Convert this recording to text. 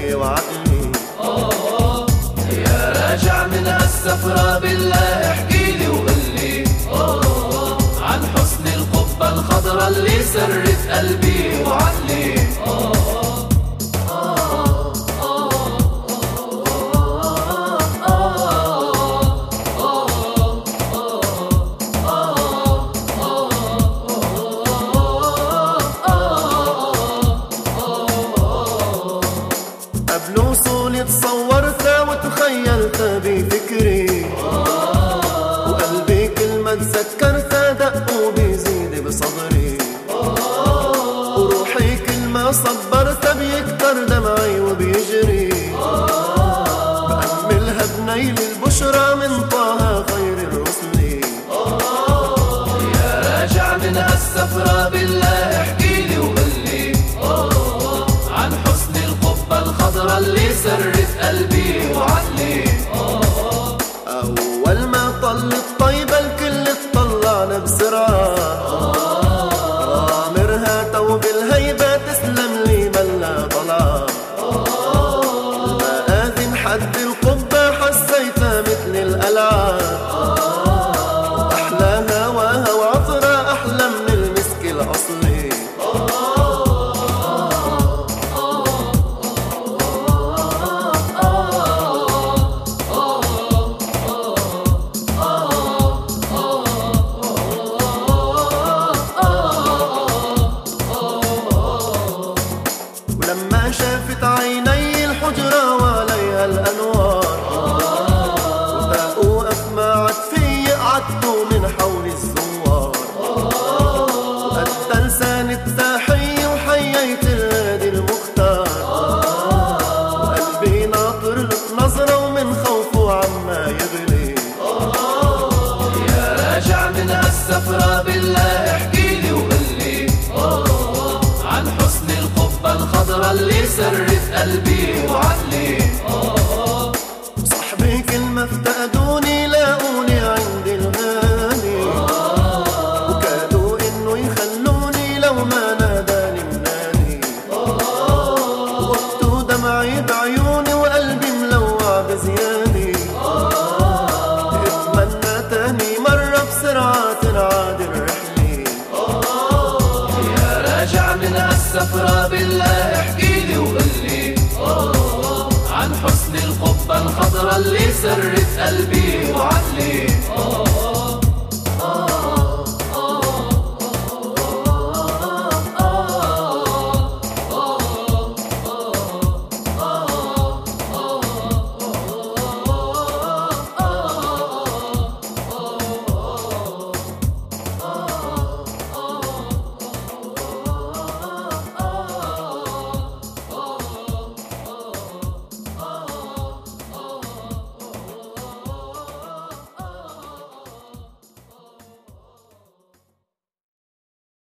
قلبي وعقلي. يا راجع من هالسفرة بالله احكيلي وقلي عن حسن القبة الخضرا اللي سرت قلبي وعقلي. قبل وصولي تصورت وتخيلت بفكري، وقلبي كل ما تذكرت دق وبيزيد بصدري، وروحي كل ما صبرت بيكتر دمعي وبيجري، بأملها بنيل البشرى من طه خير الرسل. يا راجع من هالسفرة بالله احكيلي وقلي عن حسن القبة الخضرا اللي سرت قلبي وعقلي. أول ما طل الطيبة الكل اطلعنا بسرعة، غامرها توب الهيبة تسلم لي ملا طلعة، المآذن حد القبة حسيتها مثل القلعة، أحلى هواها وعطرها أحلى من المسك الأصلي. ولما شافت عيني الحجرة وعليها الأنوار، وبقى وقف مع عطفي قعدتوا من حول الزوار، وقد لسان التحية وحييت الهادي المختار، وقلبي ناطر لك نظرة ومن خوفه عما يغلي. يا راجع من هالسفرة بالله احكيلي وقلي عن حسن القبة الخضرا اللي سرت قلبي وعقلي. صاحبي كل ما افتقدوني لاقوني عند الغالي، وكادوا انه يخلوني لو ما ناداني منادي، وقتوا دمعي بعيوني وقلبي ملوع بزيادي، اتمنى تاني مرة بسرعة تنعاد الرحلة. يا راجع من هالسفرة بالله احكيلي وقلي عن حسن القبة الخضرا اللي سرت قلبي وعقلي.